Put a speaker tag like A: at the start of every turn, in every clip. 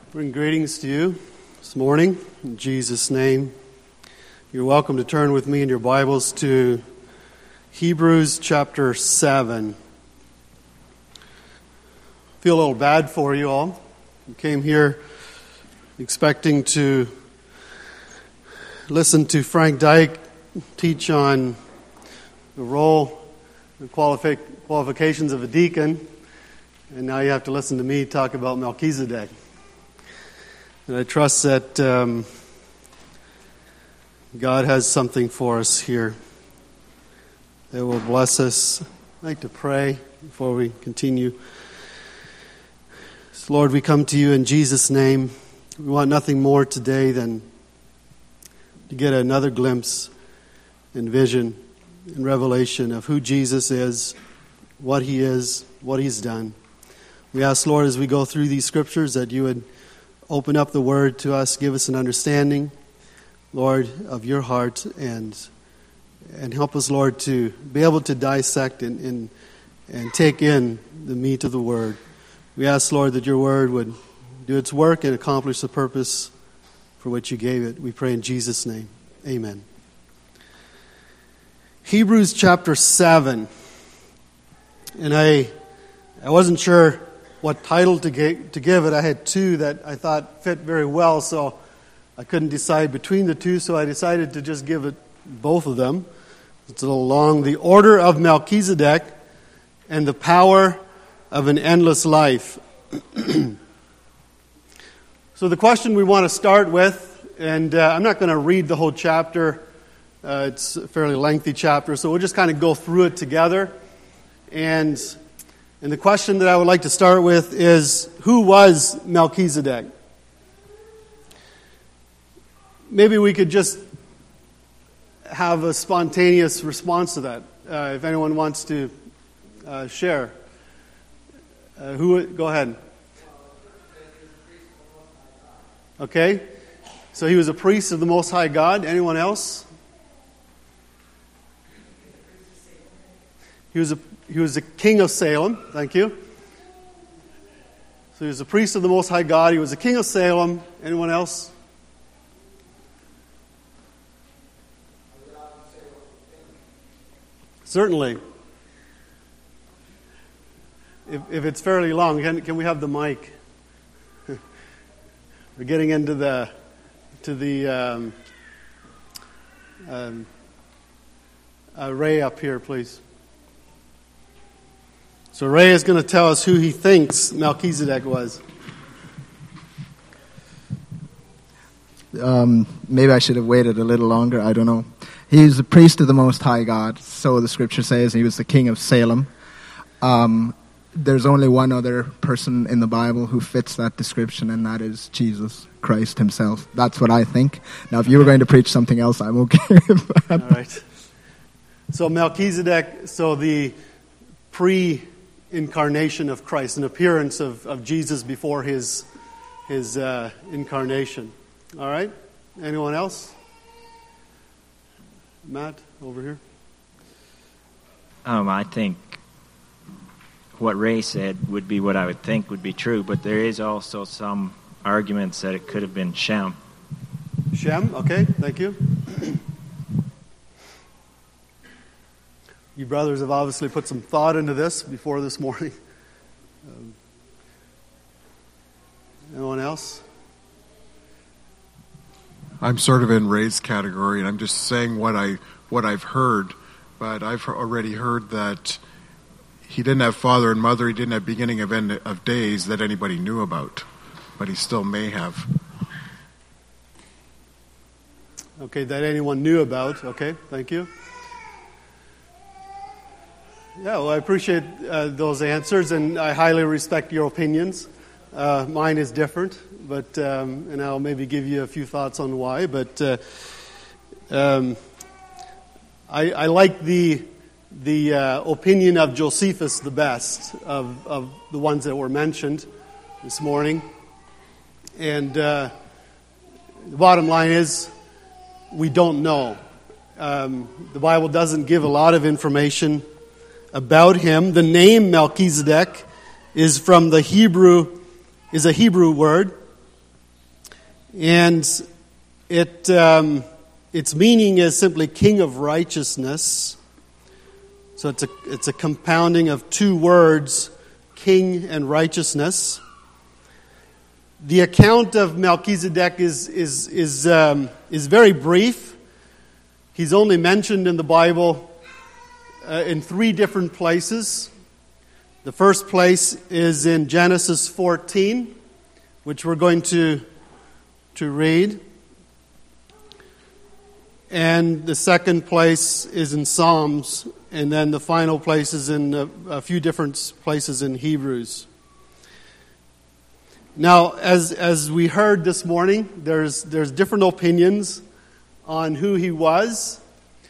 A: Bring greetings to you this morning in Jesus' name. You're welcome to turn with me in your Bibles to Hebrews chapter 7. I feel a little bad for you all. You came here expecting to listen to Frank Dyke teach on the role, the qualifications of a deacon, and now you have to listen to me talk about Melchizedek. And I trust that God has something for us here that will bless us. I'd like to pray before we continue. So Lord, we come to you in Jesus' name. We want nothing more today than to get another glimpse and vision and revelation of who Jesus is, what He is, what He's done. We ask, Lord, as we go through these scriptures that you would open up the Word to us, give us an understanding, Lord, of your heart, and help us, Lord, to be able to dissect and take in the meat of the Word. We ask, Lord, that your Word would do its work and accomplish the purpose for which you gave it. We pray in Jesus' name. Amen. Hebrews chapter 7. And I wasn't sure what title to give it. I had two that I thought fit very well, so I couldn't decide between the two, so I decided to just give it both of them. It's a little long. The Order of Melchizedek and the Power of an Endless Life. So the question we want to start with, and I'm not going to read the whole chapter. It's a fairly lengthy chapter, so we'll just kind of go through it together. And the question that I would like to start with is, who was Melchizedek? Maybe we could just have a spontaneous response to that. If anyone wants to share. Go ahead. Okay. So he was a priest of the Most High God. Anyone else? He was the king of Salem. Thank you. So he was a priest of the Most High God. He was the king of Salem. Anyone else? Certainly. If it's fairly long, can we have the mic? We're getting into the Ray up here, please. So Ray is going to tell us who he thinks Melchizedek was.
B: Maybe I should have waited a little longer. I don't know. He was the priest of the Most High God, so the Scripture says. He was the king of Salem. There's only one other person in the Bible who fits that description, and that is Jesus Christ himself. That's what I think. Now, if you were going to preach something else, I'm okay with that.
A: All right. So Melchizedek, the pre-incarnation of Christ, an appearance of Jesus before his incarnation. All right? Anyone else? Matt, over here.
C: I think what Ray said would be what I would think would be true, but there is also some arguments that it could have been Shem.
A: Shem, okay, thank you. You brothers have obviously put some thought into this before this morning. Anyone else?
D: I'm sort of in Ray's category, and I'm just saying what I've heard. But I've already heard that he didn't have father and mother. He didn't have beginning of end of days that anybody knew about, but he still may have.
A: Okay, that anyone knew about. Okay, thank you. Yeah, well, I appreciate those answers, and I highly respect your opinions. Mine is different, but and I'll maybe give you a few thoughts on why. But I like the opinion of Josephus the best of the ones that were mentioned this morning. And the bottom line is, we don't know. The Bible doesn't give a lot of information about him. The name Melchizedek is a Hebrew word, And its meaning is simply king of righteousness. So it's a compounding of two words, king and righteousness. The account of Melchizedek is very brief. He's only mentioned in the Bible in 3 different places. The first place is in Genesis 14, which we're going to read. And the second place is in Psalms, and then the final place is in a few different places in Hebrews. Now, as we heard this morning, there's different opinions on who he was.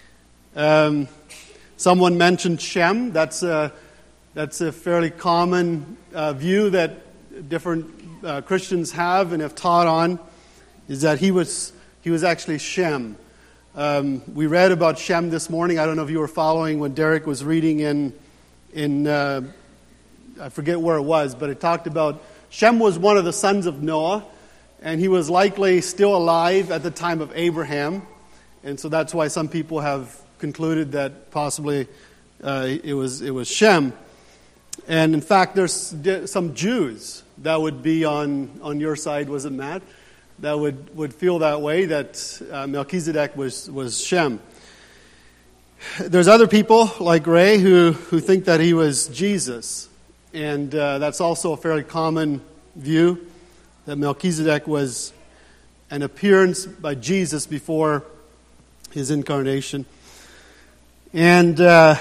A: Someone mentioned Shem. That's a fairly common view that different Christians have and have taught on, is that he was actually Shem. We read about Shem this morning. I don't know if you were following when Derek was reading in I forget where it was, but it talked about Shem was one of the sons of Noah, and he was likely still alive at the time of Abraham. And so that's why some people have concluded that possibly it was Shem. And in fact, there's some Jews that would be on your side, was it Matt? That would feel that way, that Melchizedek was Shem. There's other people like Ray who think that he was Jesus. And that's also a fairly common view, that Melchizedek was an appearance by Jesus before his incarnation. And the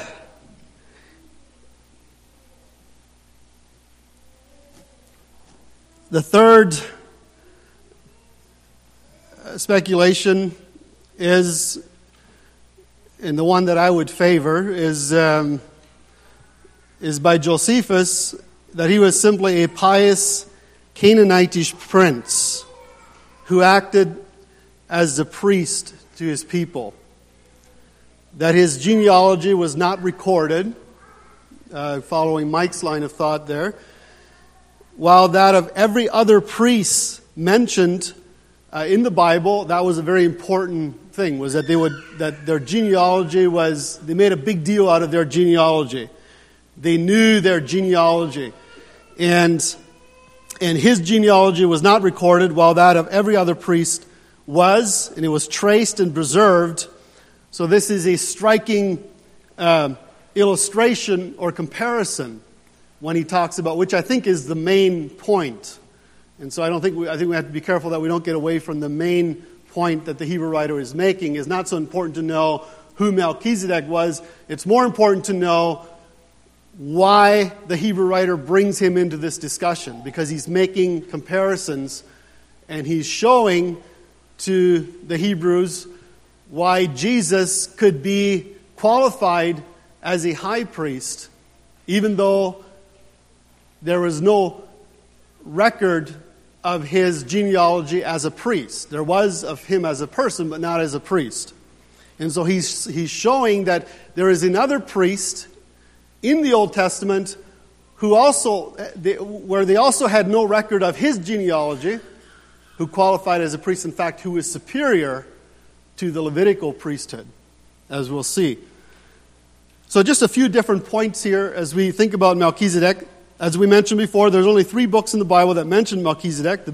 A: third speculation is, and the one that I would favor, is by Josephus, that he was simply a pious Canaanitish prince who acted as the priest to his people. That his genealogy was not recorded, following Mike's line of thought there, while that of every other priest mentioned in the Bible, that was a very important thing, was that their genealogy was, they made a big deal out of their genealogy. They knew their genealogy. And his genealogy was not recorded, while that of every other priest was, and it was traced and preserved. So this is a striking illustration or comparison when he talks about, which I think is the main point. And so I think we have to be careful that we don't get away from the main point that the Hebrew writer is making. It's not so important to know who Melchizedek was. It's more important to know why the Hebrew writer brings him into this discussion, because he's making comparisons and he's showing to the Hebrews why Jesus could be qualified as a high priest, even though there was no record of his genealogy as a priest. There was of him as a person, but not as a priest. And so he's showing that there is another priest in the Old Testament where they also had no record of his genealogy, who qualified as a priest, in fact, who is superior to the Levitical priesthood, as we'll see. So just a few different points here as we think about Melchizedek. As we mentioned before, there's only 3 books in the Bible that mention Melchizedek.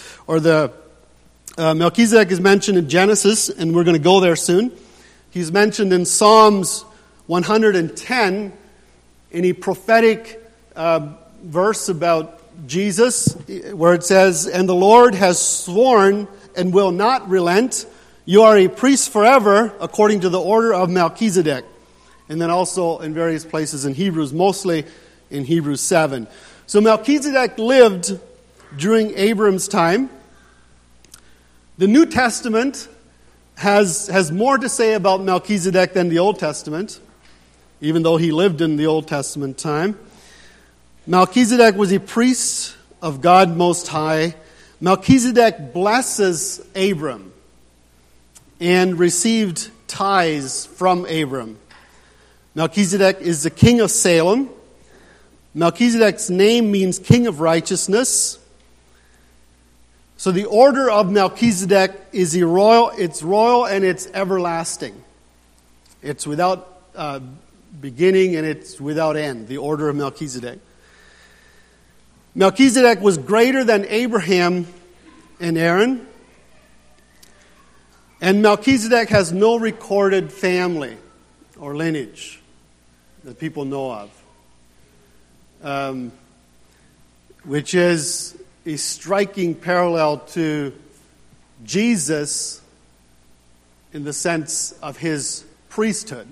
A: Melchizedek is mentioned in Genesis, and we're going to go there soon. He's mentioned in Psalms 110 in a prophetic verse about Jesus, where it says, "And the Lord has sworn and will not relent. You are a priest forever, according to the order of Melchizedek." And then also in various places in Hebrews, mostly in Hebrews 7. So Melchizedek lived during Abram's time. The New Testament has more to say about Melchizedek than the Old Testament, even though he lived in the Old Testament time. Melchizedek was a priest of God Most High. Melchizedek blesses Abram and received tithes from Abram. Melchizedek is the king of Salem. Melchizedek's name means king of righteousness. So the order of Melchizedek is royal, and it's everlasting. It's without beginning and it's without end, the order of Melchizedek. Melchizedek was greater than Abraham and Aaron. And Melchizedek has no recorded family or lineage that people know of, which is a striking parallel to Jesus in the sense of his priesthood.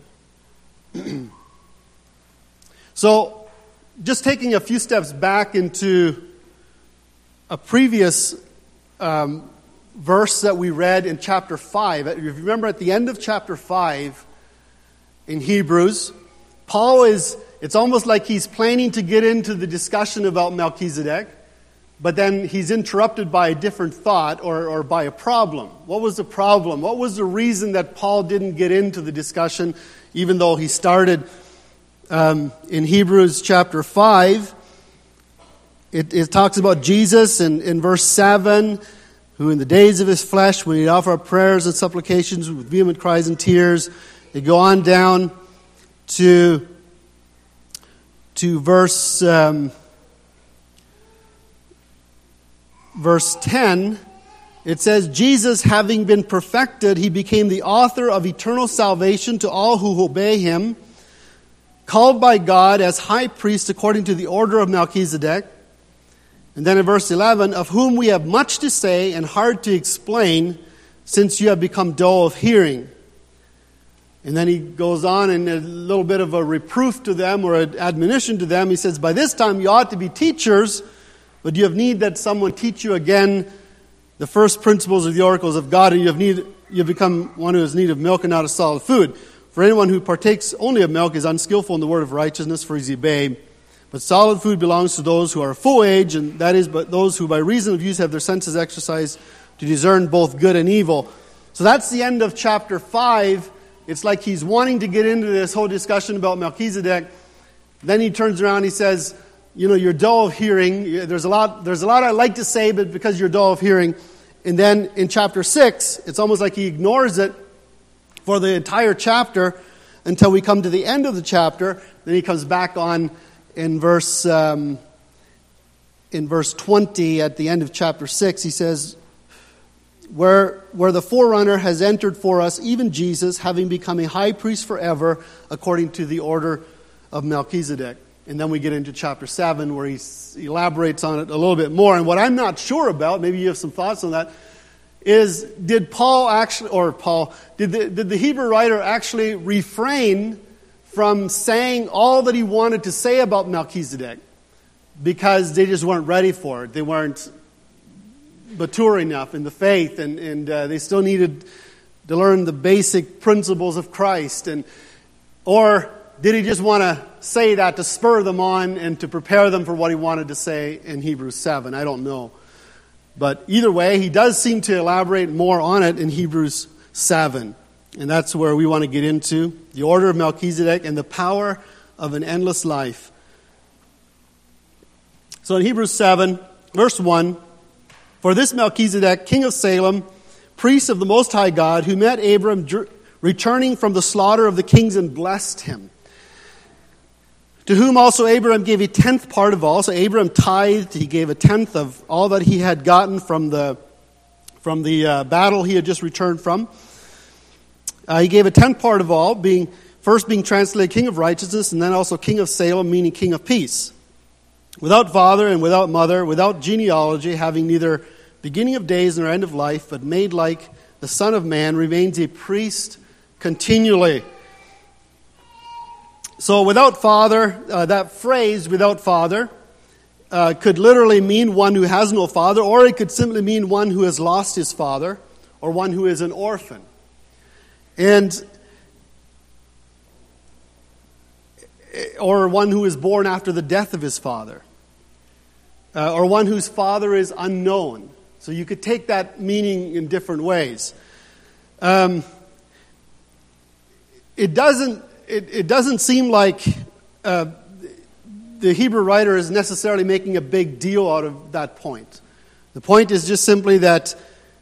A: So, just taking a few steps back into a previous verse that we read in chapter 5. If you remember at the end of chapter 5 in Hebrews, it's almost like he's planning to get into the discussion about Melchizedek, but then he's interrupted by a different thought or by a problem. What was the problem? What was the reason that Paul didn't get into the discussion, even though he started in Hebrews chapter 5? It talks about Jesus in verse 7, who in the days of his flesh, when he'd offer up prayers and supplications with vehement cries and tears. They go on down to verse 10. It says, Jesus, having been perfected, he became the author of eternal salvation to all who obey him, called by God as high priest according to the order of Melchizedek. And then in verse 11, of whom we have much to say and hard to explain, since you have become dull of hearing. And then he goes on in a little bit of a reproof to them or an admonition to them. He says, by this time you ought to be teachers, but you have need that someone teach you again the first principles of the oracles of God, and you have become one who has need of milk and not of solid food. For anyone who partakes only of milk is unskillful in the word of righteousness, for he is a babe. But solid food belongs to those who are full age, and that is but those who by reason of use have their senses exercised to discern both good and evil. So that's the end of chapter 5. It's like he's wanting to get into this whole discussion about Melchizedek. Then he turns around and he says, you're dull of hearing. There's a lot I'd like to say, but because you're dull of hearing. And then in chapter 6, it's almost like he ignores it for the entire chapter until we come to the end of the chapter. Then he comes back on in verse 20 at the end of chapter 6. He says, where the forerunner has entered for us, even Jesus, having become a high priest forever, according to the order of Melchizedek. And then we get into chapter 7, where he elaborates on it a little bit more. And what I'm not sure about, maybe you have some thoughts on that, is did the Hebrew writer actually refrain from saying all that he wanted to say about Melchizedek because they just weren't ready for it? They weren't mature enough in the faith, and they still needed to learn the basic principles of Christ. Or did he just want to say that to spur them on and to prepare them for what he wanted to say in Hebrews 7? I don't know. But either way, he does seem to elaborate more on it in Hebrews 7. And that's where we want to get into the order of Melchizedek and the power of an endless life. So in Hebrews 7, verse 1, for this Melchizedek, king of Salem, priest of the Most High God, who met Abram returning from the slaughter of the kings and blessed him, to whom also Abraham gave a tenth part of all. So Abraham tithed, he gave a tenth of all that he had gotten from the battle he had just returned from. He gave a tenth part of all, first being translated king of righteousness, and then also king of Salem, meaning king of peace. Without father and without mother, without genealogy, having neither beginning of days nor end of life, but made like the Son of Man, remains a priest continually. So without father, that phrase, without father, could literally mean one who has no father, or it could simply mean one who has lost his father, or one who is an orphan. Or one who is born after the death of his father. Or one whose father is unknown. So you could take that meaning in different ways. It doesn't seem like the Hebrew writer is necessarily making a big deal out of that point. The point is just simply that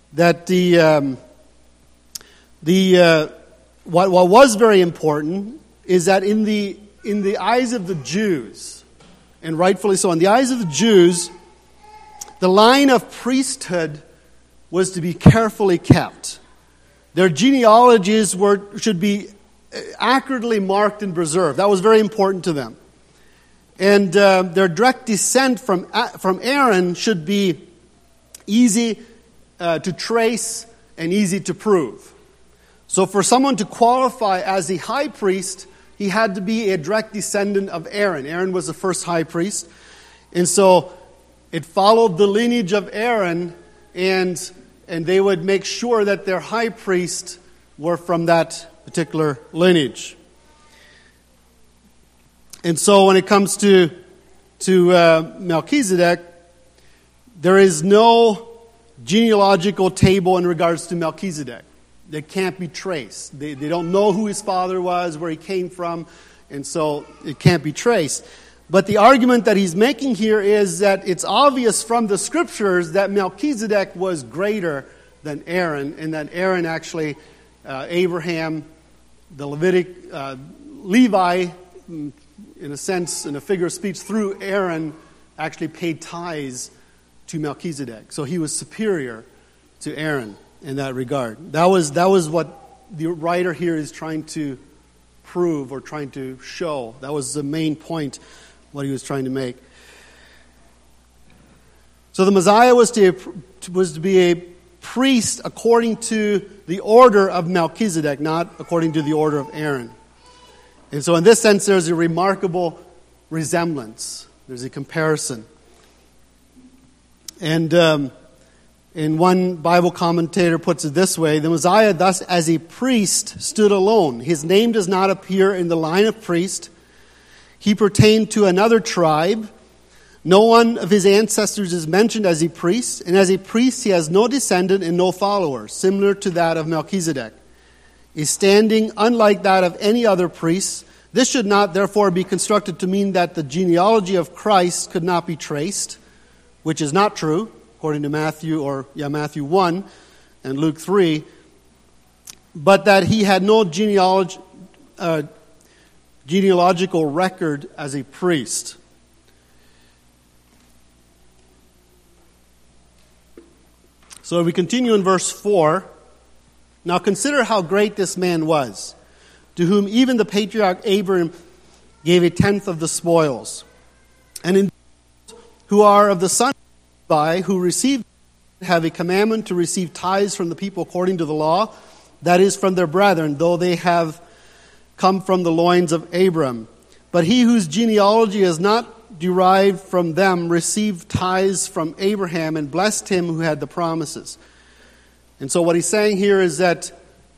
A: what was very important is that in the eyes of the Jews, and rightfully so, in the eyes of the Jews, the line of priesthood was to be carefully kept. Their genealogies should be accurately marked and preserved. That was very important to them. And their direct descent from Aaron should be easy to trace and easy to prove. So for someone to qualify as a high priest, he had to be a direct descendant of Aaron. Aaron was the first high priest. And so it followed the lineage of Aaron, and they would make sure that their high priest were from that particular lineage. And so when it comes to Melchizedek, there is no genealogical table in regards to Melchizedek. They can't be traced. They don't know who his father was, where he came from, and so it can't be traced. But the argument that he's making here is that it's obvious from the scriptures that Melchizedek was greater than Aaron, and that Aaron actually, Abraham, the Levi, in a sense, in a figure of speech, through Aaron, actually paid tithes to Melchizedek. So he was superior to Aaron in that regard. That was what the writer here is trying to prove or trying to show. That was the main point, what he was trying to make. So the Messiah was to be a priest according to the order of Melchizedek, not according to the order of Aaron. And so in this sense, there's a remarkable resemblance. There's a comparison. And one Bible commentator puts it this way: the Messiah thus as a priest stood alone. His name does not appear in the line of priest. He pertained to another tribe. No one of his ancestors is mentioned as a priest, and as a priest he has no descendant and no follower, similar to that of Melchizedek. A standing unlike that of any other priest. This should not therefore be constructed to mean that the genealogy of Christ could not be traced, which is not true, according to Matthew 1 and Luke 3, but that he had no genealogical record as a priest. So we continue in verse 4. Now consider how great this man was, to whom even the patriarch Abraham gave a tenth of the spoils. And in who are of the son of Levi, who received, have a commandment to receive tithes from the people according to the law, that is, from their brethren, though they have come from the loins of Abram. But he whose genealogy is not derived from them received tithes from Abraham and blessed him who had the promises. And so what he's saying here is that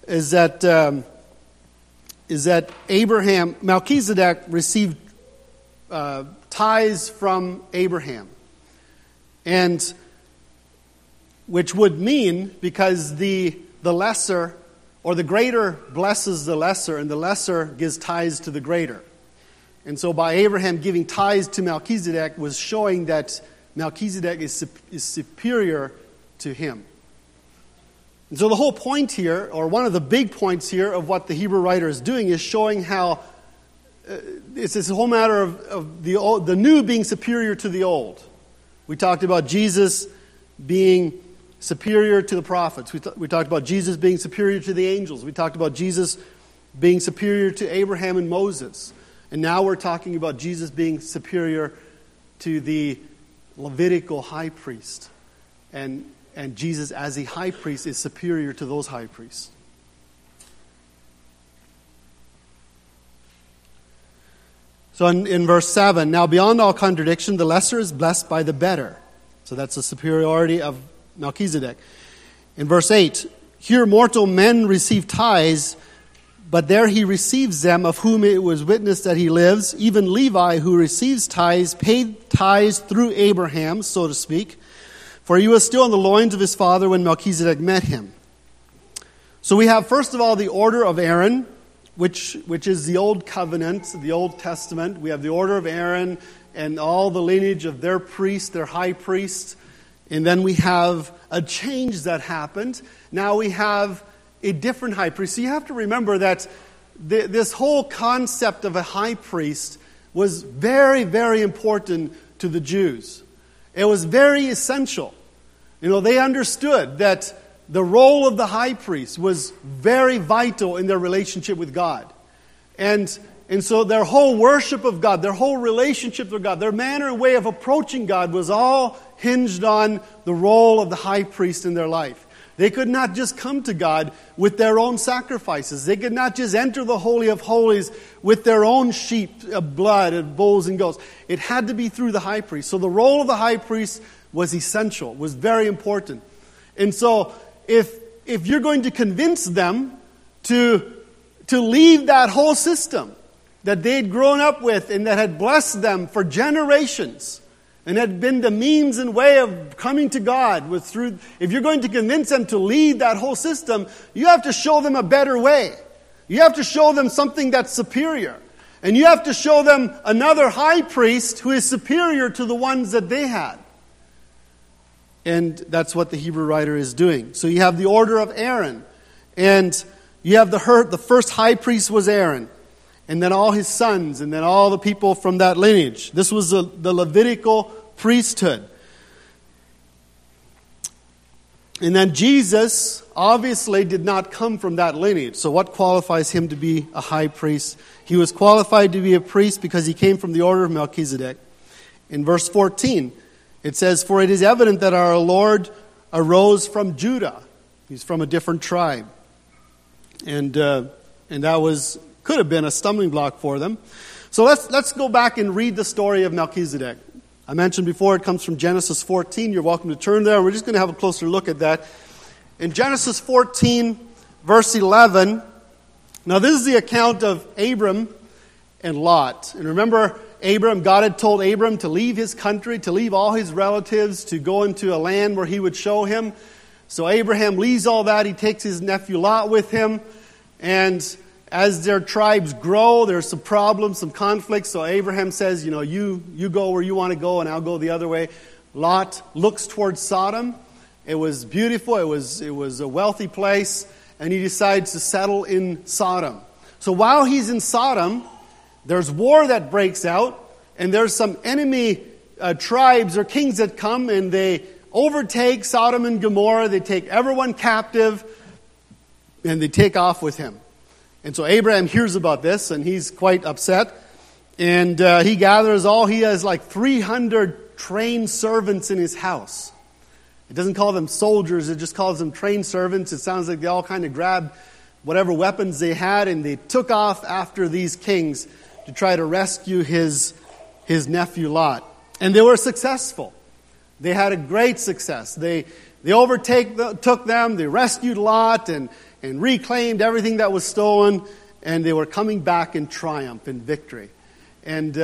A: Melchizedek received tithes from Abraham, and which would mean, because the lesser or the greater blesses the lesser, and the lesser gives tithes to the greater. And so by Abraham giving tithes to Melchizedek was showing that Melchizedek is superior to him. And so the whole point here, or one of the big points here of what the Hebrew writer is doing, is showing how it's this whole matter of the new being superior to the old. We talked about Jesus being superior to the prophets. We talked about Jesus being superior to the angels. We talked about Jesus being superior to Abraham and Moses. And now we're talking about Jesus being superior to the Levitical high priest. And Jesus as a high priest is superior to those high priests. So in verse 7, now beyond all contradiction, the lesser is blessed by the better. So that's the superiority of Melchizedek. In verse 8, here mortal men receive tithes, but there he receives them, of whom it was witnessed that he lives. Even Levi, who receives tithes, paid tithes through Abraham, so to speak, for he was still in the loins of his father when Melchizedek met him. So we have, first of all, the order of Aaron, which is the Old Covenant, the Old Testament. We have the order of Aaron and all the lineage of their priests, their high priests. And then we have a change that happened. Now we have a different high priest. So you have to remember that this whole concept of a high priest was very, very important to the Jews. It was very essential. They understood that the role of the high priest was very vital in their relationship with God. And so their whole worship of God, their whole relationship with God, their manner and way of approaching God was all hinged on the role of the high priest in their life. They could not just come to God with their own sacrifices. They could not just enter the Holy of Holies with their own sheep, blood, and bulls and goats. It had to be through the high priest. So the role of the high priest was essential, was very important. And so if you're going to convince them to leave that whole system that they'd grown up with and that had blessed them for generations, and had been the means and way of coming to God if you're going to convince them to leave that whole system, you have to show them a better way. You have to show them something that's superior. And you have to show them another high priest who is superior to the ones that they had. And that's what the Hebrew writer is doing. So you have the order of Aaron. And you have the first high priest was Aaron. And then all his sons, and then all the people from that lineage. This was the Levitical priesthood. And then Jesus obviously did not come from that lineage. So what qualifies him to be a high priest? He was qualified to be a priest because he came from the order of Melchizedek. In verse 14, it says, "For it is evident that our Lord arose from Judah." He's from a different tribe. And that could have been a stumbling block for them. So let's go back and read the story of Melchizedek. I mentioned before it comes from Genesis 14. You're welcome to turn there. We're just going to have a closer look at that. In Genesis 14, verse 11, now this is the account of Abram and Lot. And remember, God had told Abram to leave his country, to leave all his relatives, to go into a land where he would show him. So Abraham leaves all that. He takes his nephew Lot with him. And as their tribes grow, there's some problems, some conflicts. So Abraham says, you go where you want to go and I'll go the other way. Lot looks towards Sodom. It was beautiful. It was a wealthy place. And he decides to settle in Sodom. So while he's in Sodom, there's war that breaks out. And there's some enemy tribes or kings that come and they overtake Sodom and Gomorrah. They take everyone captive and they take off with him. And so Abraham hears about this, and he's quite upset. And he has like 300 trained servants in his house. It doesn't call them soldiers, it just calls them trained servants. It sounds like they all kind of grabbed whatever weapons they had, and they took off after these kings to try to rescue his nephew Lot. And they were successful. They had a great success. They took them, they rescued Lot, and reclaimed everything that was stolen, and they were coming back in triumph, in victory. And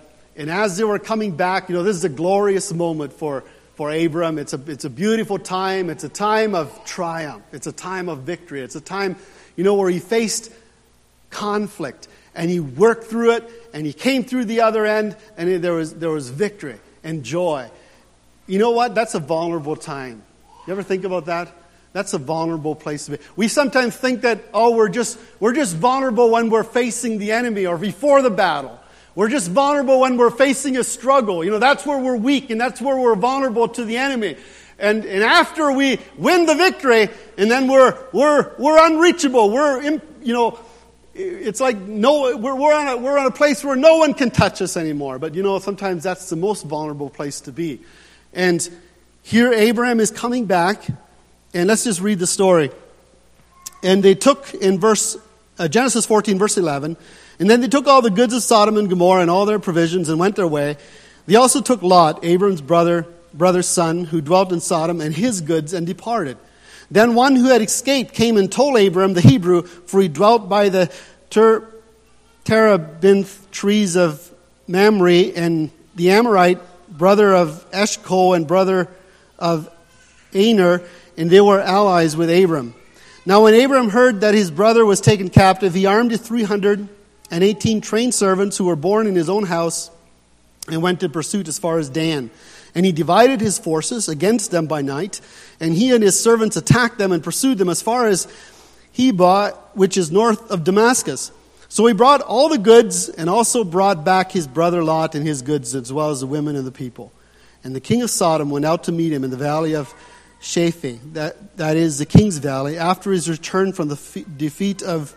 A: as they were coming back, this is a glorious moment for Abram. It's a beautiful time. It's a time of triumph. It's a time of victory. It's a time, where he faced conflict, and he worked through it, and he came through the other end, and there was victory and joy. You know what? That's a vulnerable time. You ever think about that? That's a vulnerable place to be. We sometimes think that, we're just vulnerable when we're facing the enemy or before the battle. We're just vulnerable when we're facing a struggle. That's where we're weak and that's where we're vulnerable to the enemy. And after we win the victory, and then we're unreachable. It's like we're on a place where no one can touch us anymore. But sometimes that's the most vulnerable place to be. And here Abraham is coming back. And let's just read the story. And they took, in Genesis 14, verse 11, and then they took all the goods of Sodom and Gomorrah and all their provisions and went their way. They also took Lot, Abram's brother's son, who dwelt in Sodom, and his goods, and departed. Then one who had escaped came and told Abram the Hebrew, for he dwelt by the terebinth trees of Mamre, and the Amorite, brother of Eshcol and brother of Aner, and they were allies with Abram. Now when Abram heard that his brother was taken captive, he armed his 318 trained servants who were born in his own house and went in pursuit as far as Dan. And he divided his forces against them by night, and he and his servants attacked them and pursued them as far as Hebah, which is north of Damascus. So he brought all the goods and also brought back his brother Lot and his goods, as well as the women and the people. And the king of Sodom went out to meet him in the valley of Shaphe, that is the king's valley, after his return from the defeat of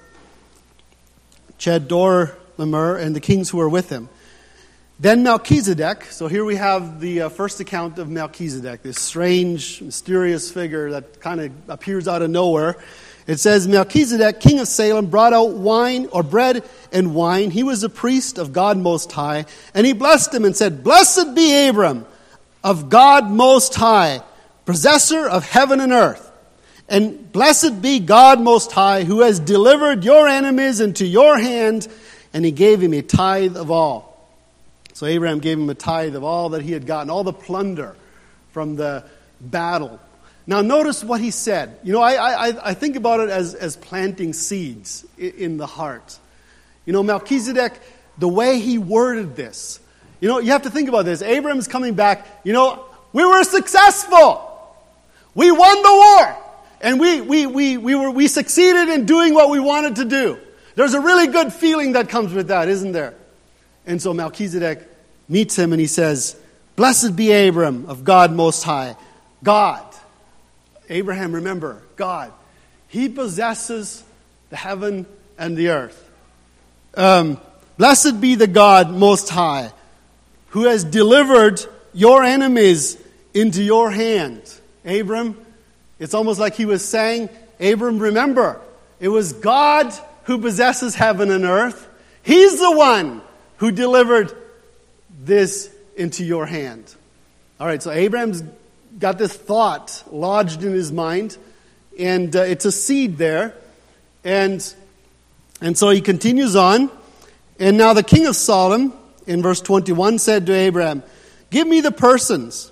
A: Chedorlaomer and the kings who were with him. Then Melchizedek, so here we have the first account of Melchizedek, this strange, mysterious figure that kind of appears out of nowhere. It says, Melchizedek, king of Salem, brought out wine, or bread and wine. He was a priest of God Most High, and he blessed him and said, Blessed be Abram of God Most High, possessor of heaven and earth. And blessed be God Most High, who has delivered your enemies into your hand. And he gave him a tithe of all. So Abraham gave him a tithe of all that he had gotten, all the plunder from the battle. Now notice what he said. You know, I think about it as planting seeds in the heart. You know, Melchizedek, the way he worded this. You know, you have to think about this. Abraham's coming back. You know, we were successful. We won the war. And we succeeded in doing what we wanted to do. There's a really good feeling that comes with that, isn't there? And so Melchizedek meets him and he says, Blessed be Abram of God Most High. God. Abraham, remember, God. He possesses the heaven and the earth. Blessed be the God Most High, who has delivered your enemies into your hand. Abram, it's almost like he was saying, Abram, remember, it was God who possesses heaven and earth. He's the one who delivered this into your hand. All right, so Abraham's got this thought lodged in his mind, and it's a seed there. And so he continues on. And now the king of Sodom, in verse 21, said to Abraham, Give me the persons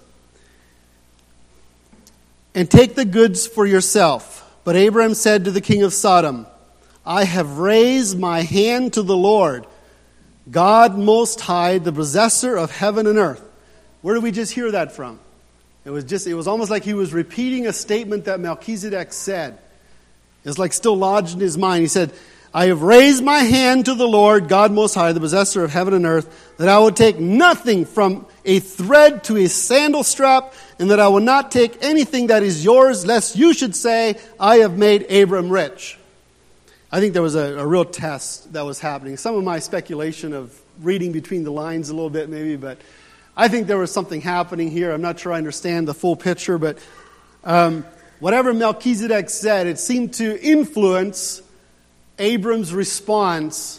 A: and take the goods for yourself. But Abraham said to the king of Sodom, I have raised my hand to the Lord, God Most High, the possessor of heaven and earth. Where did we just hear that from? It was almost like he was repeating a statement that Melchizedek said. It's like still lodged in his mind. He said, I have raised my hand to the Lord, God Most High, the possessor of heaven and earth, that I will take nothing from a thread to a sandal strap, and that I will not take anything that is yours, lest you should say, I have made Abram rich. I think there was a real test that was happening. Some of my speculation of reading between the lines a little bit maybe, but I think there was something happening here. I'm not sure I understand the full picture, but whatever Melchizedek said, it seemed to influence Abram's response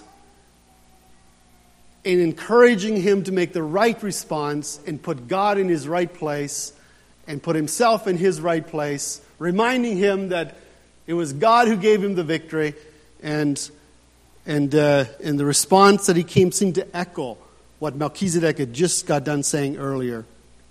A: in encouraging him to make the right response and put God in his right place and put himself in his right place, reminding him that it was God who gave him the victory. And the response that he came seemed to echo what Melchizedek had just got done saying earlier.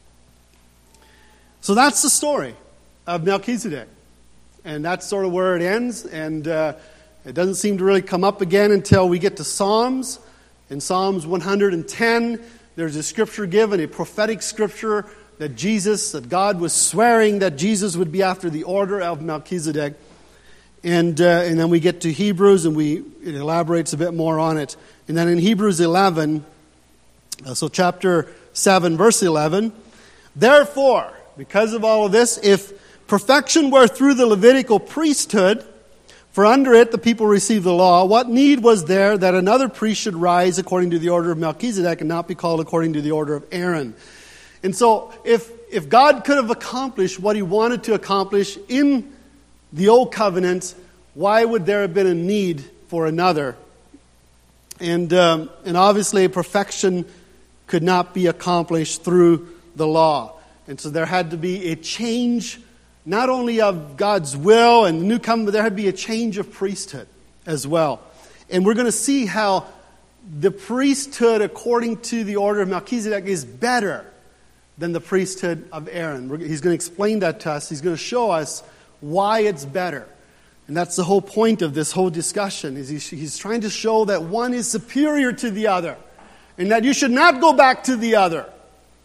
A: So that's the story of Melchizedek. And that's sort of where it ends. And it doesn't seem to really come up again until we get to Psalms. In Psalms 110, there's a scripture given, a prophetic scripture that God was swearing that Jesus would be after the order of Melchizedek. And then we get to Hebrews, and it elaborates a bit more on it. And then in Hebrews 11, so chapter 7, verse 11, Therefore, because of all of this, if perfection were through the Levitical priesthood, for under it the people received the law, what need was there that another priest should rise according to the order of Melchizedek and not be called according to the order of Aaron? And so if God could have accomplished what he wanted to accomplish in the old covenant, why would there have been a need for another? And obviously perfection could not be accomplished through the law. And so there had to be a change, not only of God's will and the new covenant, but there had to be a change of priesthood as well. And we're going to see how the priesthood according to the order of Melchizedek is better than the priesthood of Aaron. He's going to explain that to us. He's going to show us why it's better. And that's the whole point of this whole discussion, is he's trying to show that one is superior to the other, and that you should not go back to the other,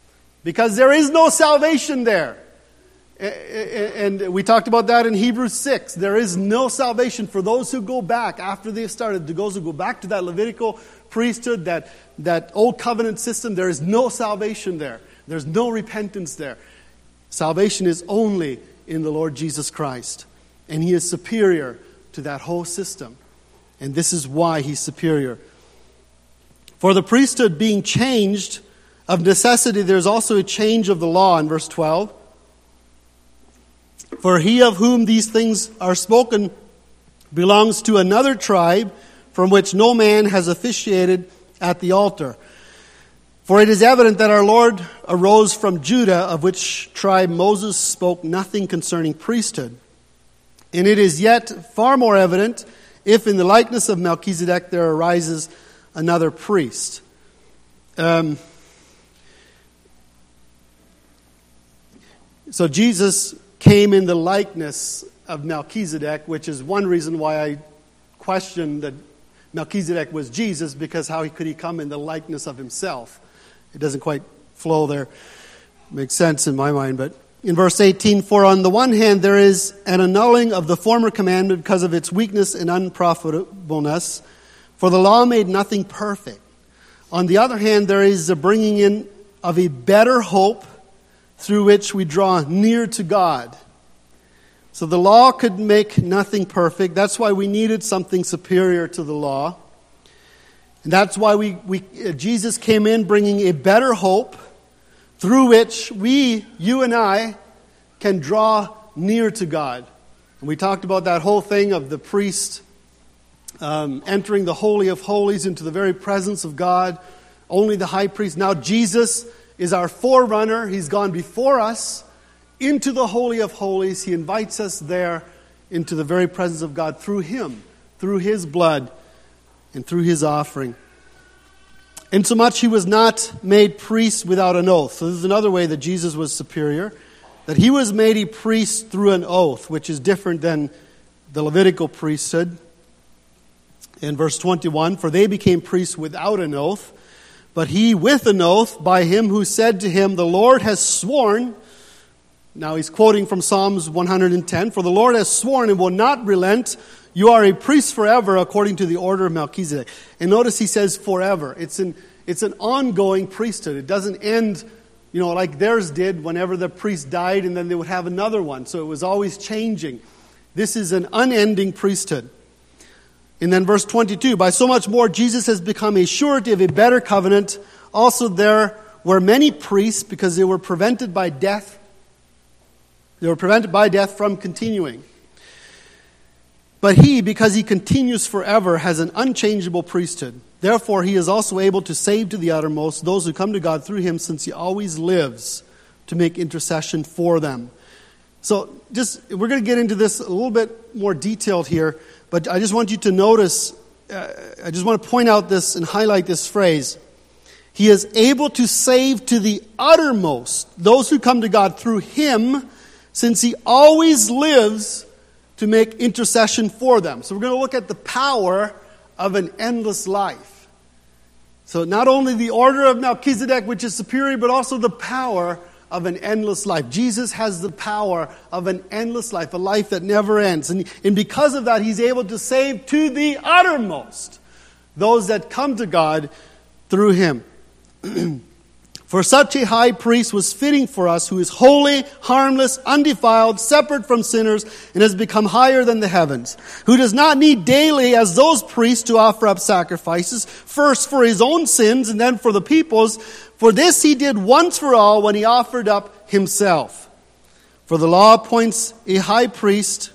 A: because there is no salvation there. And we talked about that in Hebrews 6. There is no salvation for those who go back after they've started, those who go back to that Levitical priesthood, that old covenant system. There is no salvation there. There's no repentance there. Salvation is only in the Lord Jesus Christ. And He is superior to that whole system. And this is why He's superior. For the priesthood being changed, of necessity there's also a change of the law in verse 12. For he of whom these things are spoken belongs to another tribe from which no man has officiated at the altar. For it is evident that our Lord arose from Judah, of which tribe Moses spoke nothing concerning priesthood. And it is yet far more evident if in the likeness of Melchizedek there arises another priest. So Jesus came in the likeness of Melchizedek, which is one reason why I question that Melchizedek was Jesus, because how could he come in the likeness of himself? It doesn't quite flow there. Makes sense in my mind. But in verse 18, for on the one hand there is an annulling of the former commandment because of its weakness and unprofitableness, for the law made nothing perfect. On the other hand, there is a bringing in of a better hope through which we draw near to God. So the law could make nothing perfect. That's why we needed something superior to the law. And that's why Jesus came in bringing a better hope through which you and I, can draw near to God. And we talked about that whole thing of the priest entering the Holy of Holies into the very presence of God. Only the high priest. Now Jesus is our forerunner. He's gone before us into the Holy of Holies. He invites us there into the very presence of God through Him, through His blood, and through His offering. Insomuch He was not made priest without an oath. So this is another way that Jesus was superior. That He was made a priest through an oath, which is different than the Levitical priesthood. In verse 21, for they became priests without an oath, but He with an oath by Him who said to Him, the Lord has sworn. Now he's quoting from Psalms 110. For the Lord has sworn and will not relent. You are a priest forever according to the order of Melchizedek. And notice he says forever. It's an ongoing priesthood. It doesn't end, like theirs did whenever the priest died and then they would have another one. So it was always changing. This is an unending priesthood. And then verse 22, by so much more Jesus has become a surety of a better covenant. Also there were many priests because they were prevented by death. They were prevented by death from continuing. But He, because He continues forever, has an unchangeable priesthood. Therefore He is also able to save to the uttermost those who come to God through Him, since He always lives to make intercession for them. So we're going to get into this a little bit more detailed here. But I just want you to notice, I just want to point out this and highlight this phrase. He is able to save to the uttermost those who come to God through Him, since He always lives to make intercession for them. So we're going to look at the power of an endless life. So not only the order of Melchizedek, which is superior, but also the power of an endless life. Jesus has the power of an endless life, a life that never ends. And because of that, He's able to save to the uttermost those that come to God through Him. For such a high priest was fitting for us, who is holy, harmless, undefiled, separate from sinners, and has become higher than the heavens, who does not need daily, as those priests, to offer up sacrifices, first for His own sins and then for the people's. For this He did once for all when He offered up Himself. For the law appoints a high priest.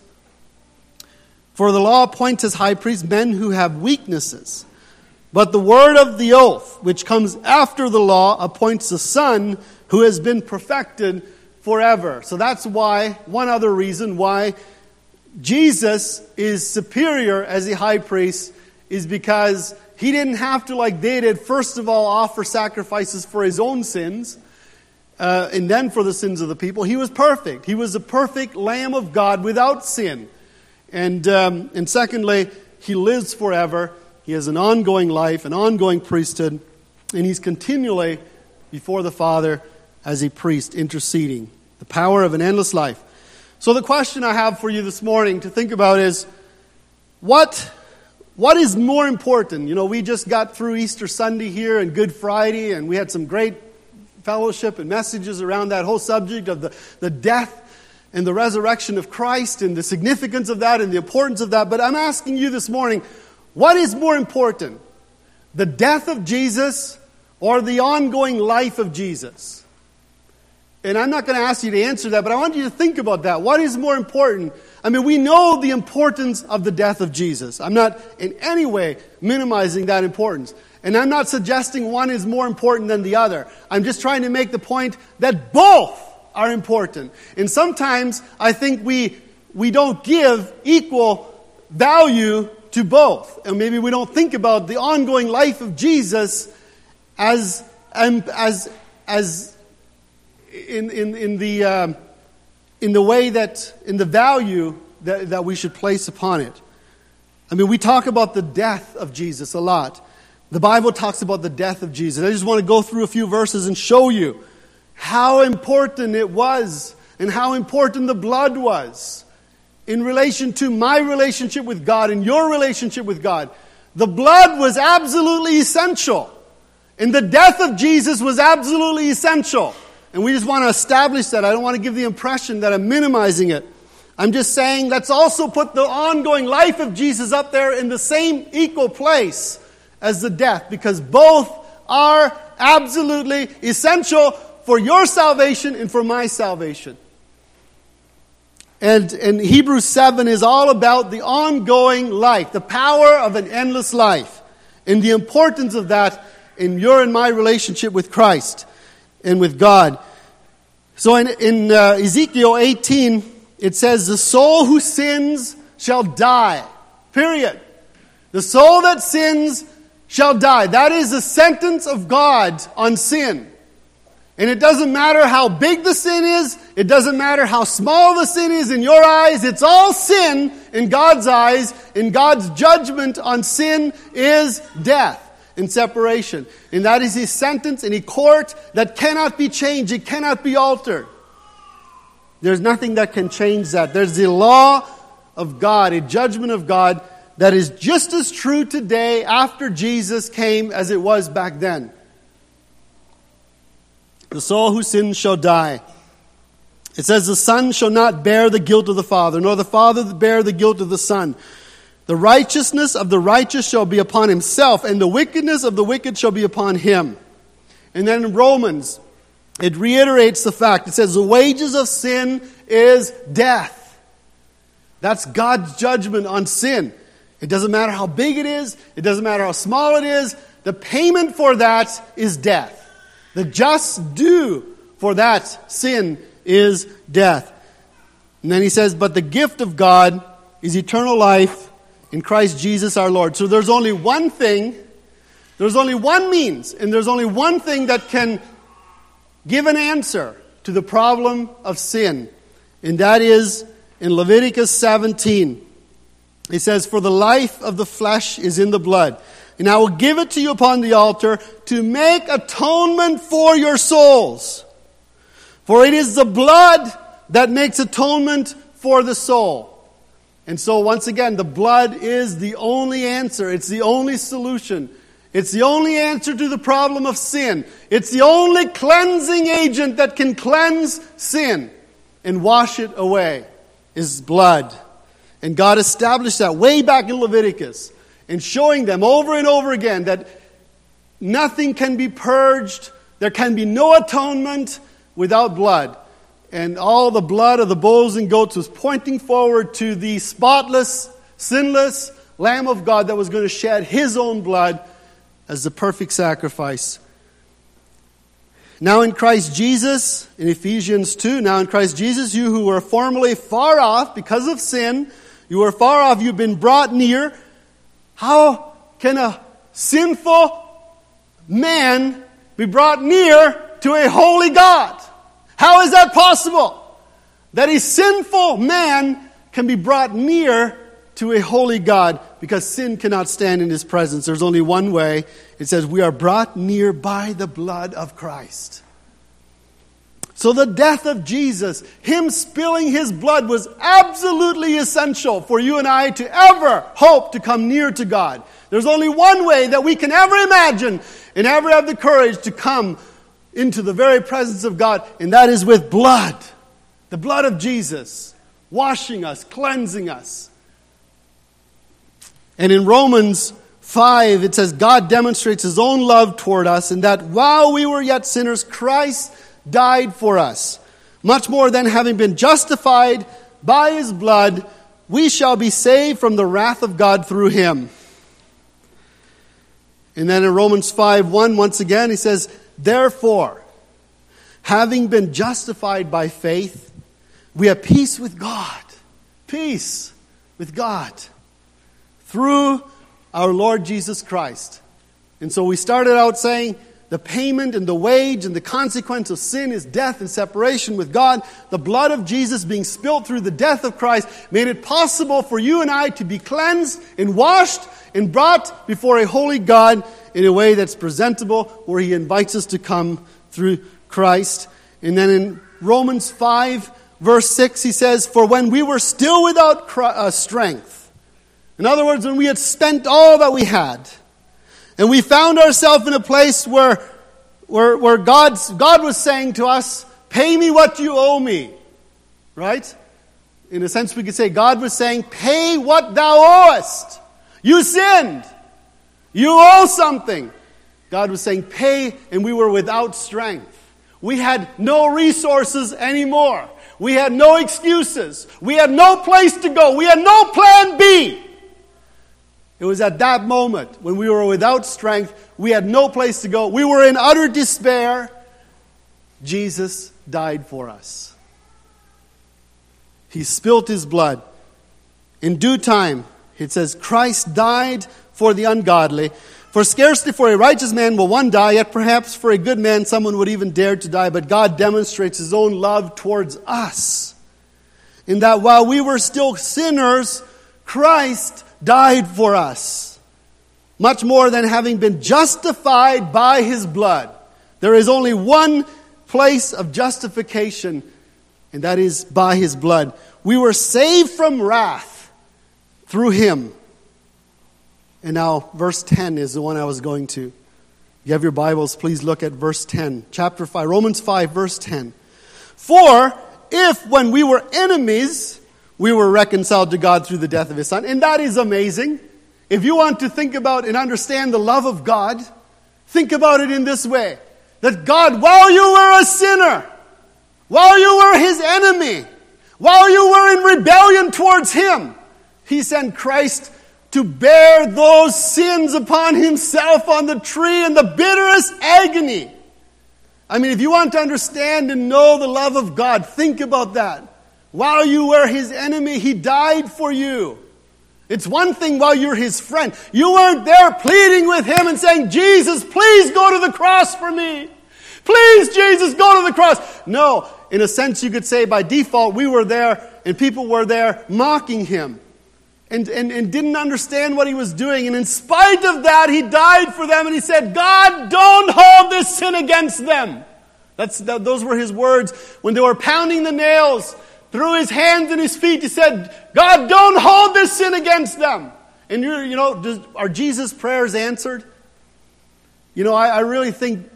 A: For the law appoints as high priests men who have weaknesses. But the word of the oath, which comes after the law, appoints a Son who has been perfected forever. So that's why, one other reason why Jesus is superior as a high priest is because He didn't have to, like they did, first of all offer sacrifices for His own sins and then for the sins of the people. He was perfect. He was a perfect Lamb of God without sin. And secondly, He lives forever. He has an ongoing life, an ongoing priesthood, and He's continually before the Father as a priest interceding. The power of an endless life. So the question I have for you this morning to think about is, what is more important? You know, we just got through Easter Sunday here and Good Friday, and we had some great fellowship and messages around that whole subject of the death and the resurrection of Christ and the significance of that and the importance of that. But I'm asking you this morning, what is more important? The death of Jesus or the ongoing life of Jesus? And I'm not going to ask you to answer that, but I want you to think about that. What is more important? I mean, we know the importance of the death of Jesus. I'm not in any way minimizing that importance. And I'm not suggesting one is more important than the other. I'm just trying to make the point that both are important. And sometimes I think we don't give equal value to both. And maybe we don't think about the ongoing life of Jesus as in the way that, in the value that we should place upon it. I mean, we talk about the death of Jesus a lot. The Bible talks about the death of Jesus. I just want to go through a few verses and show you how important it was and how important the blood was in relation to my relationship with God and your relationship with God. The blood was absolutely essential. And the death of Jesus was absolutely essential. And we just want to establish that. I don't want to give the impression that I'm minimizing it. I'm just saying let's also put the ongoing life of Jesus up there in the same equal place as the death, because both are absolutely essential for your salvation and for my salvation. And Hebrews 7 is all about the ongoing life, the power of an endless life, and the importance of that in your and my relationship with Christ and with God. So in Ezekiel 18, it says, the soul who sins shall die. Period. The soul that sins shall die. That is the sentence of God on sin. And it doesn't matter how big the sin is. It doesn't matter how small the sin is in your eyes. It's all sin in God's eyes. And God's judgment on sin is death and separation. And that is His sentence in a court that cannot be changed. It cannot be altered. There's nothing that can change that. There's the law of God, a judgment of God that is just as true today after Jesus came as it was back then. The soul who sins shall die. It says, the Son shall not bear the guilt of the Father, nor the Father bear the guilt of the Son. The righteousness of the righteous shall be upon himself, and the wickedness of the wicked shall be upon him. And then in Romans, it reiterates the fact. It says, the wages of sin is death. That's God's judgment on sin. It doesn't matter how big it is. It doesn't matter how small it is. The payment for that is death. The just due for that sin is death. And then he says, but the gift of God is eternal life in Christ Jesus our Lord. So there's only one thing, there's only one means, and there's only one thing that can give an answer to the problem of sin. And that is in Leviticus 17. It says, for the life of the flesh is in the blood. And I will give it to you upon the altar to make atonement for your souls. For it is the blood that makes atonement for the soul. And so once again, the blood is the only answer. It's the only solution. It's the only answer to the problem of sin. It's the only cleansing agent that can cleanse sin and wash it away, is blood. And God established that way back in Leviticus, and showing them over and over again that nothing can be purged, there can be no atonement without blood. And all the blood of the bulls and goats was pointing forward to the spotless, sinless Lamb of God that was going to shed His own blood as the perfect sacrifice. Now in Christ Jesus, in Ephesians 2, now in Christ Jesus, you who were formerly far off because of sin, you were far off, you've been brought near. How can a sinful man be brought near to a holy God? How is that possible? That a sinful man can be brought near to a holy God, because sin cannot stand in His presence. There's only one way. It says we are brought near by the blood of Christ. So the death of Jesus, Him spilling His blood, was absolutely essential for you and I to ever hope to come near to God. There's only one way that we can ever imagine and ever have the courage to come into the very presence of God, and that is with blood. The blood of Jesus, washing us, cleansing us. And in Romans 5, it says, God demonstrates His own love toward us, in that while we were yet sinners, Christ died for us. Much more than having been justified by His blood, we shall be saved from the wrath of God through Him. And then in Romans 5:1, once again, he says, therefore, having been justified by faith, we have peace with God. Peace with God. Through our Lord Jesus Christ. And so we started out saying the payment and the wage and the consequence of sin is death and separation with God. The blood of Jesus being spilled through the death of Christ made it possible for you and I to be cleansed and washed and brought before a holy God in a way that's presentable, where He invites us to come through Christ. And then in Romans 5, verse 6, he says, for when we were still without strength, in other words, when we had spent all that we had, and we found ourselves in a place where God was saying to us, pay me what you owe me. Right? In a sense, we could say God was saying, pay what thou owest. You sinned. You owe something. God was saying, pay, and we were without strength. We had no resources anymore. We had no excuses. We had no place to go. We had no plan B. It was at that moment when we were without strength, we had no place to go, we were in utter despair, Jesus died for us. He spilt His blood. In due time, it says, Christ died for the ungodly. For scarcely for a righteous man will one die, yet perhaps for a good man someone would even dare to die. But God demonstrates His own love towards us, in that while we were still sinners, Christ died for us. Much more than having been justified by His blood. There is only one place of justification, and that is by His blood. We were saved from wrath through Him. And now verse 10 is the one I was going to. You have your Bibles, please look at verse 10. Chapter 5, Romans 5, verse 10. For if when we were enemies, we were reconciled to God through the death of His Son. And that is amazing. If you want to think about and understand the love of God, think about it in this way. That God, while you were a sinner, while you were His enemy, while you were in rebellion towards Him, He sent Christ to bear those sins upon Himself on the tree in the bitterest agony. I mean, if you want to understand and know the love of God, think about that. While you were His enemy, He died for you. It's one thing while you're His friend. You weren't there pleading with Him and saying, Jesus, please go to the cross for me. Please, Jesus, go to the cross. No, in a sense you could say by default we were there and people were there mocking Him and didn't understand what He was doing. And in spite of that, He died for them and He said, God, don't hold this sin against them. Those were His words when they were pounding the nails through His hands and His feet. He said, God, don't hold this sin against them. And are Jesus' prayers answered? I really think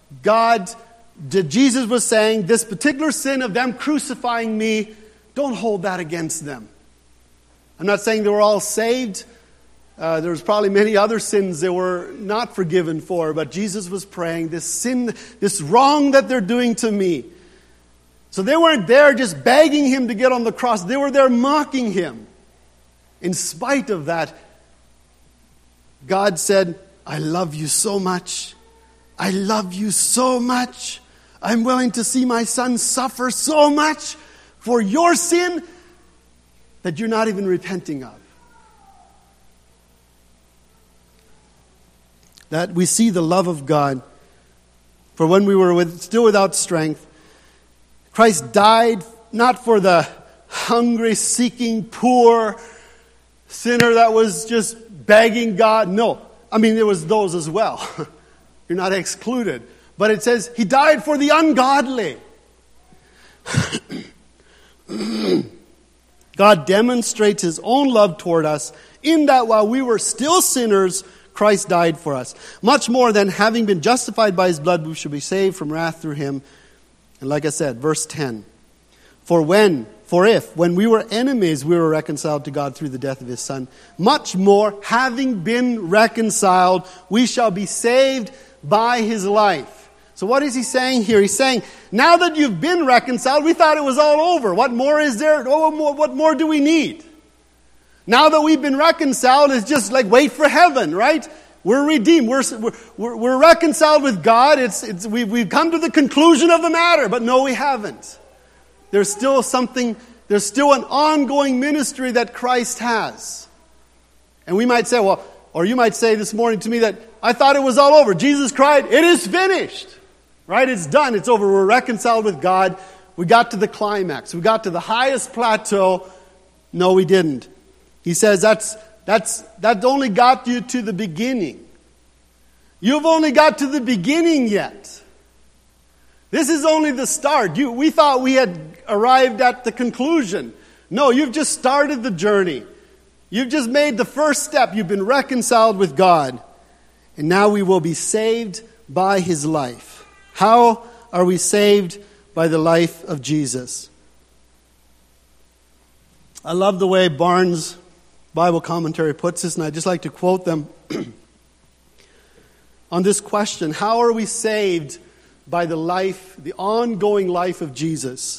A: Jesus was saying, this particular sin of them crucifying me, don't hold that against them. I'm not saying they were all saved. There was probably many other sins they were not forgiven for, but Jesus was praying, this sin, this wrong that they're doing to me. So they weren't there just begging Him to get on the cross. They were there mocking Him. In spite of that, God said, I love you so much. I love you so much. I'm willing to see my Son suffer so much for your sin that you're not even repenting of. That we see the love of God. For when we were still without strength, Christ died not for the hungry, seeking, poor sinner that was just begging God. No. I mean, there was those as well. You're not excluded. But it says He died for the ungodly. God demonstrates his own love toward us in that while we were still sinners, Christ died for us. Much more than having been justified by his blood, we shall be saved from wrath through him. And like I said, verse 10. For if, when we were enemies, we were reconciled to God through the death of his Son, much more, having been reconciled, we shall be saved by his life. So what is he saying here? He's saying, now that you've been reconciled, we thought it was all over. What more is there? What more do we need? Now that we've been reconciled, it's just like wait for heaven, right? We're redeemed. We're reconciled with God. We've come to the conclusion of the matter, but no, we haven't. There's still an ongoing ministry that Christ has. And we might say, or you might say this morning to me that I thought it was all over. Jesus cried, it is finished. Right? It's done. It's over. We're reconciled with God. We got to the climax. We got to the highest plateau. No, we didn't. He says that only got you to the beginning. You've only got to the beginning yet. This is only the start. We thought we had arrived at the conclusion. No, you've just started the journey. You've just made the first step. You've been reconciled with God. And now we will be saved by his life. How are we saved? By the life of Jesus. I love the way Barnes' Bible commentary puts this, and I'd just like to quote them on this question. How are we saved by the life, the ongoing life of Jesus?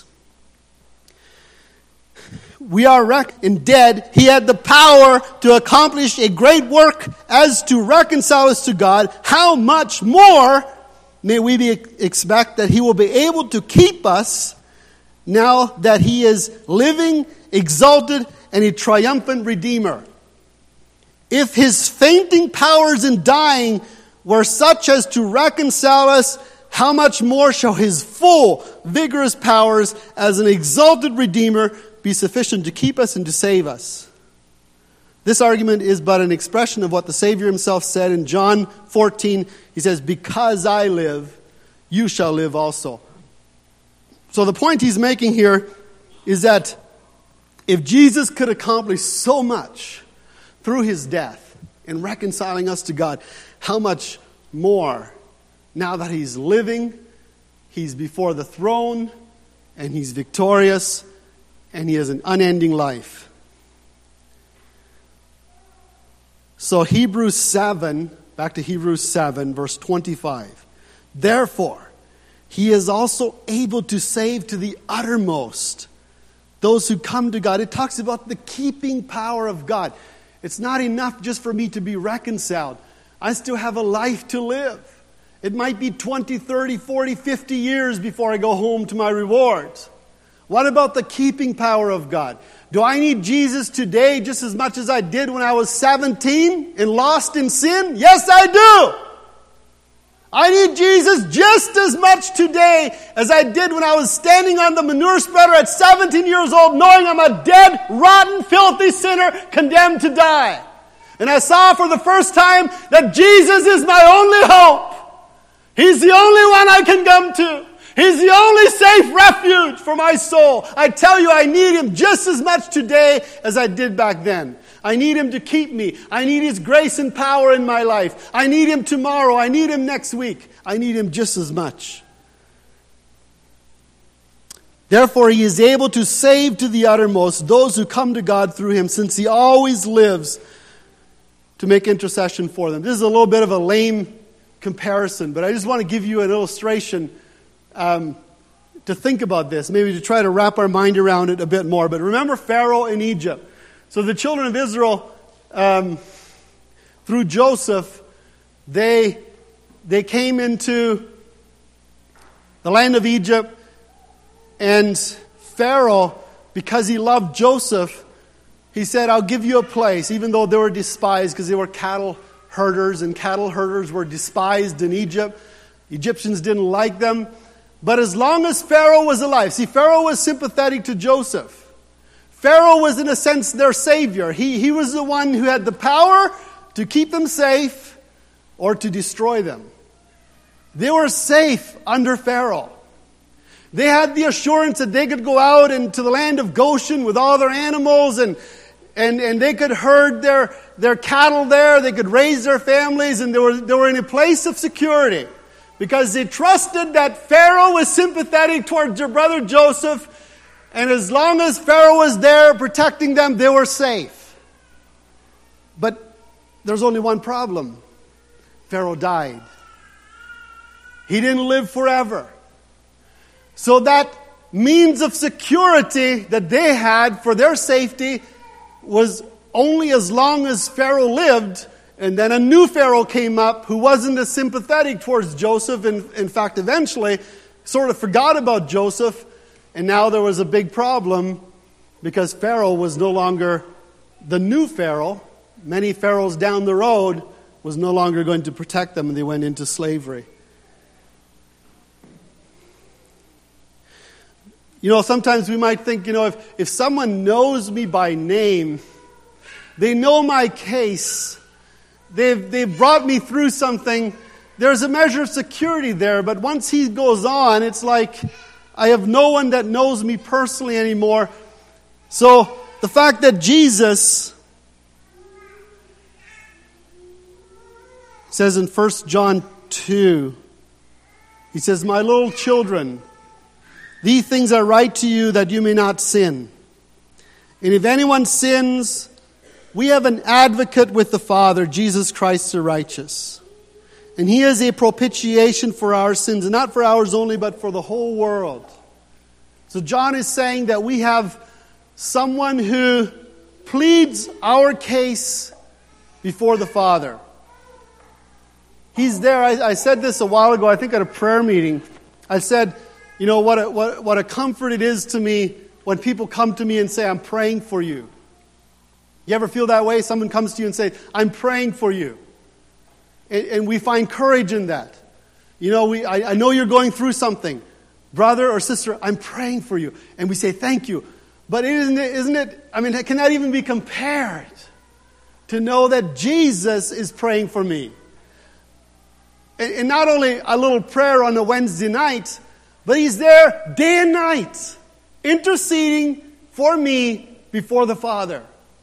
A: We are dead. He had the power to accomplish a great work as to reconcile us to God. How much more may we expect that he will be able to keep us now that he is living, exalted, and a triumphant Redeemer? If his fainting powers in dying were such as to reconcile us, how much more shall his full, vigorous powers as an exalted Redeemer be sufficient to keep us and to save us? This argument is but an expression of what the Savior himself said in John 14. He says, because I live, you shall live also. So the point he's making here is that if Jesus could accomplish so much through his death in reconciling us to God, how much more now that he's living, he's before the throne, and he's victorious, and he has an unending life. So Hebrews 7, back to Hebrews 7, verse 25. Therefore, he is also able to save to the uttermost those who come to God. It talks about the keeping power of God. It's not enough just for me to be reconciled. I still have a life to live. It might be 20, 30, 40, 50 years before I go home to my rewards. What about the keeping power of God? Do I need Jesus today just as much as I did when I was 17 and lost in sin? Yes, I do. I need Jesus just as much today as I did when I was standing on the manure spreader at 17 years old, knowing I'm a dead, rotten, filthy sinner condemned to die. And I saw for the first time that Jesus is my only hope. He's the only one I can come to. He's the only safe refuge for my soul. I tell you, I need him just as much today as I did back then. I need him to keep me. I need his grace and power in my life. I need him tomorrow. I need him next week. I need him just as much. Therefore, he is able to save to the uttermost those who come to God through him, since he always lives to make intercession for them. This is a little bit of a lame comparison, but I just want to give you an illustration to think about this, maybe to try to wrap our mind around it a bit more. But remember Pharaoh in Egypt. So the children of Israel, through Joseph, they came into the land of Egypt, and Pharaoh, because he loved Joseph, he said, I'll give you a place, even though they were despised because they were cattle herders, and cattle herders were despised in Egypt. Egyptians didn't like them. But as long as Pharaoh was alive, see, Pharaoh was sympathetic to Joseph. Pharaoh was, in a sense, their savior. He was the one who had the power to keep them safe or to destroy them. They were safe under Pharaoh. They had the assurance that they could go out into the land of Goshen with all their animals and they could herd their cattle there. They could raise their families, and they were in a place of security because they trusted that Pharaoh was sympathetic towards their brother Joseph, and as long as Pharaoh was there protecting them, they were safe. But there's only one problem. Pharaoh died. He didn't live forever. So that means of security that they had for their safety was only as long as Pharaoh lived, and then a new Pharaoh came up who wasn't as sympathetic towards Joseph, and in fact eventually sort of forgot about Joseph, and now there was a big problem because Pharaoh was no longer the new Pharaoh. Many pharaohs down the road was no longer going to protect them, and they went into slavery. Sometimes we might think, if someone knows me by name, they know my case, they've brought me through something, there's a measure of security there. But once he goes on, it's like I have no one that knows me personally anymore. So the fact that Jesus says in 1 John 2, he says, "My little children, these things I write to you that you may not sin. And if anyone sins, we have an advocate with the Father, Jesus Christ the righteous. And he is a propitiation for our sins, and not for ours only, but for the whole world." So John is saying that we have someone who pleads our case before the Father. He's there. I said this a while ago, I think at a prayer meeting. I said, what a comfort it is to me when people come to me and say, "I'm praying for you." You ever feel that way? Someone comes to you and say, "I'm praying for you." And we find courage in that. I know you're going through something. Brother or sister, I'm praying for you. And we say, "Thank you." But isn't it, can that even be compared to know that Jesus is praying for me? And not only a little prayer on a Wednesday night, but he's there day and night, interceding for me before the Father.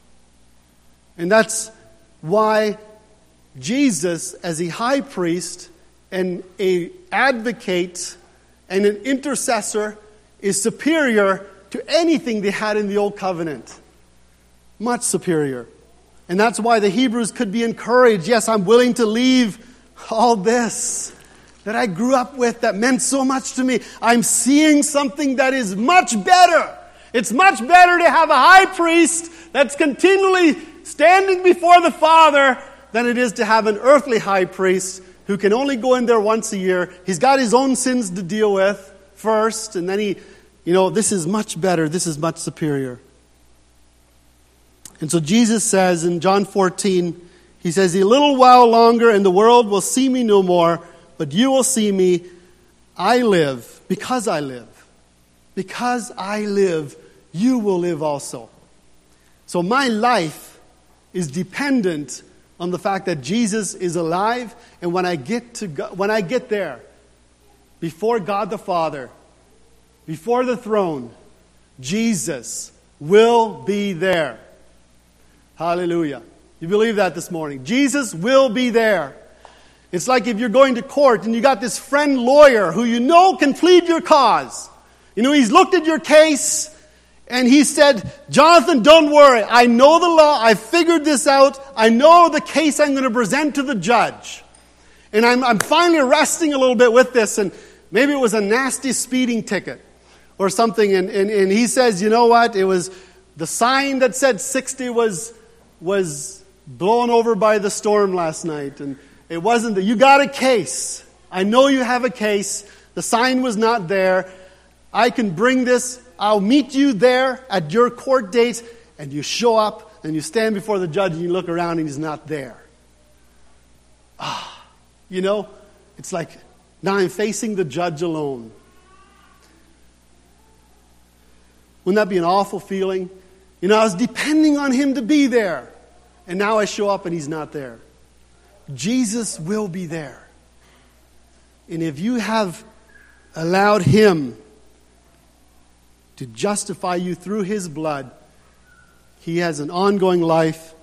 A: And that's why Jesus, as a high priest and an advocate and an intercessor, is superior to anything they had in the Old Covenant. Much superior. And that's why the Hebrews could be encouraged. Yes, I'm willing to leave all this that I grew up with that meant so much to me. I'm seeing something that is much better. It's much better to have a high priest that's continually standing before the Father than it is to have an earthly high priest who can only go in there once a year. He's got his own sins to deal with first, and then this is much better. This is much superior. And so Jesus says in John 14, he says, "A little while longer and the world will see me no more, but you will see me. I live because I live. Because I live, you will live also." So my life is dependent on the fact that Jesus is alive, and when I get there, before God the Father, before the throne, Jesus will be there. Hallelujah. You believe that this morning? Jesus will be there. It's like if you're going to court and you got this friend lawyer who can plead your cause. He's looked at your case and he said, "Jonathan, don't worry. I know the law. I figured this out. I know the case I'm going to present to the judge. And I'm finally resting a little bit with this." And maybe it was a nasty speeding ticket or something. And he says, "You know what? It was the sign that said 60 was blown over by the storm last night. And it wasn't that. You got a case. I know you have a case. The sign was not there. I can bring this. I'll meet you there at your court date." And you show up and you stand before the judge and you look around and he's not there. It's like, now I'm facing the judge alone. Wouldn't that be an awful feeling? I was depending on him to be there. And now I show up and he's not there. Jesus will be there. And if you have allowed him to justify you through His blood. He has an ongoing life.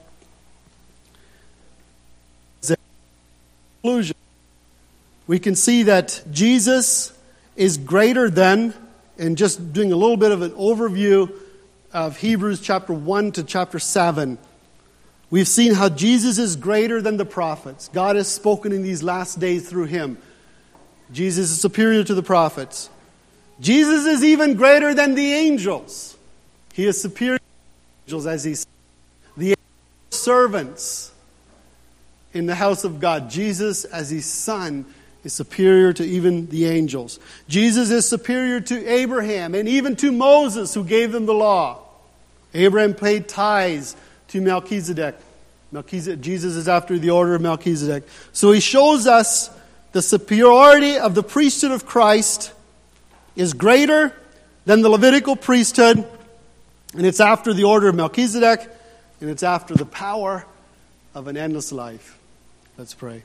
A: Conclusion. We can see that Jesus is greater than, and just doing a little bit of an overview of Hebrews chapter 1 to chapter 7. We've seen how Jesus is greater than the prophets. God has spoken in these last days through Him. Jesus is superior to the prophets. Jesus is even greater than the angels. He is superior to the angels, as He said. The servants in the house of God. Jesus, as His Son, is superior to even the angels. Jesus is superior to Abraham and even to Moses, who gave them the law. Abraham paid tithes to Melchizedek. Jesus is after the order of Melchizedek. So He shows us the superiority of the priesthood of Christ is greater than the Levitical priesthood, and it's after the order of Melchizedek, and it's after the power of an endless life. Let's pray.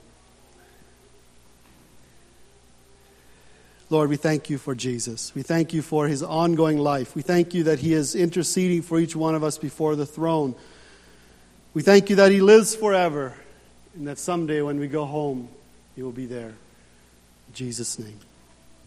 A: Lord, we thank You for Jesus. We thank You for His ongoing life. We thank You that He is interceding for each one of us before the throne. We thank You that He lives forever, and that someday when we go home, He will be there. In Jesus' name.